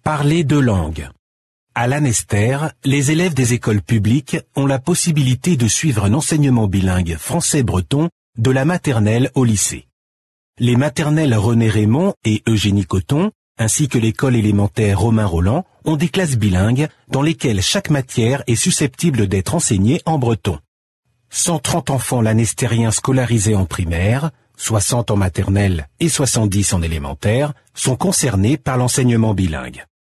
Parler deux langues. À l'Annester, les élèves des écoles publiques ont la possibilité de suivre un enseignement bilingue français-breton de la maternelle au lycée. Les maternelles René Raymond et Eugénie Coton, ainsi que l'école élémentaire Romain Roland, ont des classes bilingues dans lesquelles chaque matière est susceptible d'être enseignée en breton. 130 enfants lannestériens scolarisés en primaire, 60 en maternelle et 70 en élémentaire, sont concernés par l'enseignement bilingue.